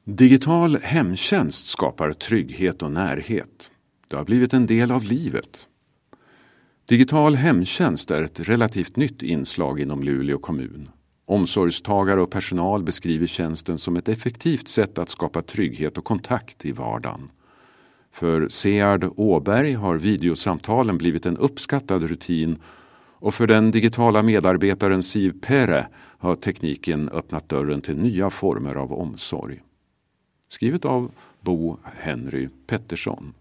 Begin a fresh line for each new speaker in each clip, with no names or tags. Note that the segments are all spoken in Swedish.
Digital hemtjänst skapar trygghet och närhet. Det har blivit en del av livet. Digital hemtjänst är ett relativt nytt inslag inom Luleå kommun. Omsorgstagare och personal beskriver tjänsten som ett effektivt sätt att skapa trygghet och kontakt i vardagen. För Seard Åberg har videosamtalen blivit en uppskattad rutin, och för den digitala medarbetaren Siv Perre har tekniken öppnat dörren till nya former av omsorg. Skrivet av Bo Henry Pettersson.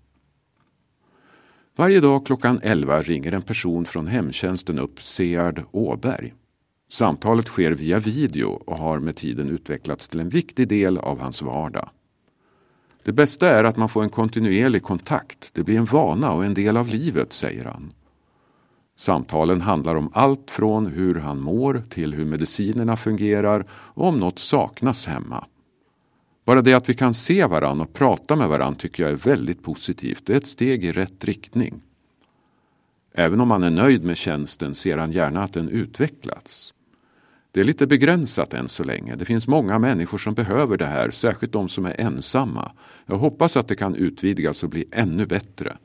Varje dag klockan 11 ringer en person från hemtjänsten upp Seard Åberg. Samtalet sker via video och har med tiden utvecklats till en viktig del av hans vardag. Det bästa är att man får en kontinuerlig kontakt. Det blir en vana och en del av livet, säger han. Samtalen handlar om allt från hur han mår till hur medicinerna fungerar och om något saknas hemma. Bara det att vi kan se varann och prata med varann tycker jag är väldigt positivt. Det är ett steg i rätt riktning. Även om man är nöjd med tjänsten ser han gärna att den utvecklats. Det är lite begränsat än så länge. Det finns många människor som behöver det här, särskilt de som är ensamma. Jag hoppas att det kan utvidgas och bli ännu bättre.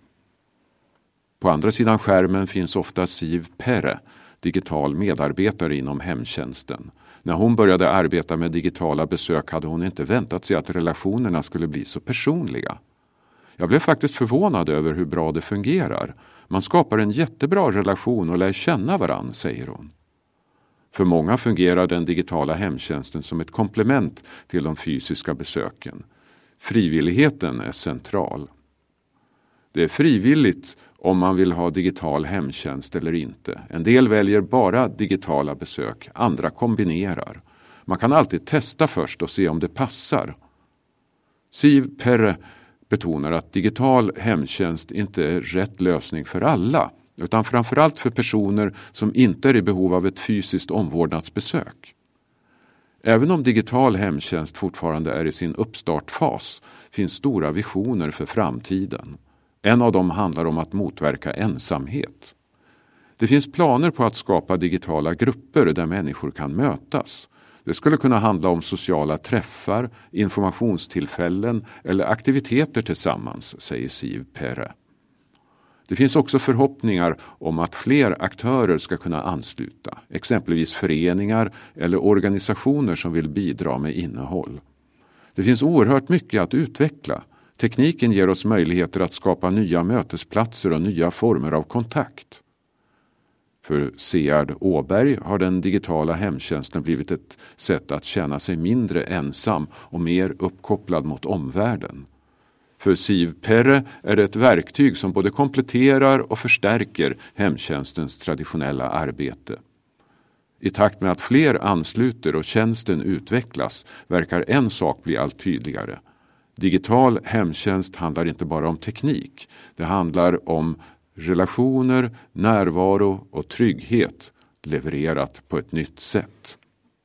På andra sidan skärmen finns ofta Siv Perre, digital medarbetare inom hemtjänsten. När hon började arbeta med digitala besök hade hon inte väntat sig att relationerna skulle bli så personliga. Jag blev faktiskt förvånad över hur bra det fungerar. Man skapar en jättebra relation och lär känna varann, säger hon. För många fungerar den digitala hemtjänsten som ett komplement till de fysiska besöken. Frivilligheten är central. Det är frivilligt om man vill ha digital hemtjänst eller inte. En del väljer bara digitala besök, andra kombinerar. Man kan alltid testa först och se om det passar. Siv Perre betonar att digital hemtjänst inte är rätt lösning för alla, utan framförallt för personer som inte är i behov av ett fysiskt omvårdnadsbesök. Även om digital hemtjänst fortfarande är i sin uppstartfas finns stora visioner för framtiden. En av dem handlar om att motverka ensamhet. Det finns planer på att skapa digitala grupper där människor kan mötas. Det skulle kunna handla om sociala träffar, informationstillfällen eller aktiviteter tillsammans, säger Siv Perre. Det finns också förhoppningar om att fler aktörer ska kunna ansluta, exempelvis föreningar eller organisationer som vill bidra med innehåll. Det finns oerhört mycket att utveckla. Tekniken ger oss möjligheter att skapa nya mötesplatser och nya former av kontakt. För Seard Åberg har den digitala hemtjänsten blivit ett sätt att känna sig mindre ensam och mer uppkopplad mot omvärlden. För Siv Perre är det ett verktyg som både kompletterar och förstärker hemtjänstens traditionella arbete. I takt med att fler ansluter och tjänsten utvecklas verkar en sak bli allt tydligare. Digital hemtjänst handlar inte bara om teknik. Det handlar om relationer, närvaro och trygghet levererat på ett nytt sätt.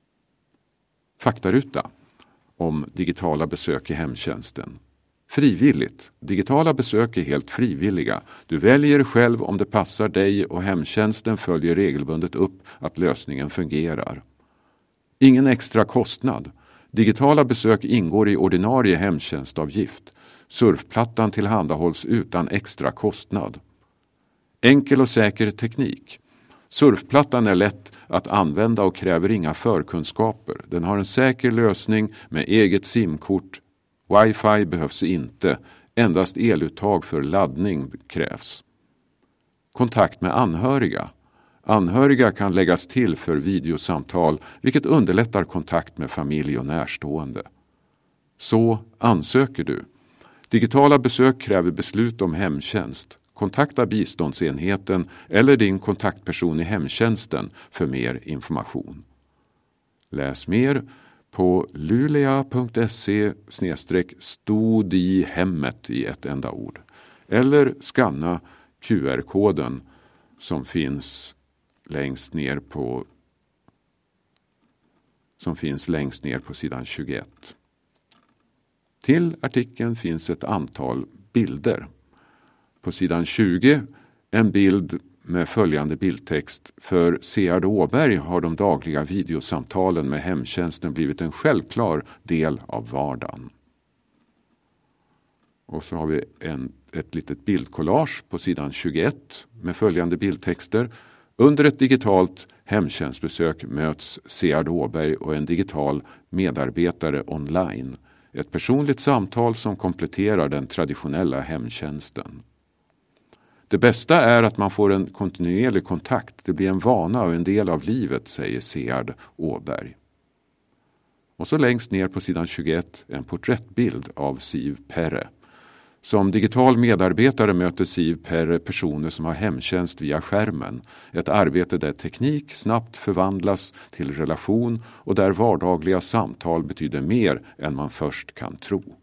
Faktaruta om digitala besök i hemtjänsten. Frivilligt. Digitala besök är helt frivilliga. Du väljer själv om det passar dig och hemtjänsten följer regelbundet upp att lösningen fungerar. Ingen extra kostnad. Digitala besök ingår i ordinarie hemtjänstavgift. Surfplattan tillhandahålls utan extra kostnad. Enkel och säker teknik. Surfplattan är lätt att använda och kräver inga förkunskaper. Den har en säker lösning med eget simkort. Wi-Fi behövs inte. Endast eluttag för laddning krävs. Kontakt med anhöriga. Anhöriga kan läggas till för videosamtal, vilket underlättar kontakt med familj och närstående. Så ansöker du. Digitala besök kräver beslut om hemtjänst. Kontakta biståndsenheten eller din kontaktperson i hemtjänsten för mer information. Läs mer på lulea.se/stodihemmet i ett enda ord. Eller skanna QR-koden som finns längst ner på sidan 21. Till artikeln finns ett antal bilder. På sidan 20 en bild med följande bildtext. För Seard Åberg har de dagliga videosamtalen med hemtjänsten blivit en självklar del av vardagen. Och så har vi ett litet bildkollage på sidan 21 med följande bildtexter. Under ett digitalt hemtjänstbesök möts Seard Åberg och en digital medarbetare online. Ett personligt samtal som kompletterar den traditionella hemtjänsten. Det bästa är att man får en kontinuerlig kontakt. Det blir en vana och en del av livet, säger Seard Åberg. Och så längst ner på sidan 21 en porträttbild av Siv Perre. Som digital medarbetare möter Siv Perre personer som har hemtjänst via skärmen. Ett arbete där teknik snabbt förvandlas till relation och där vardagliga samtal betyder mer än man först kan tro.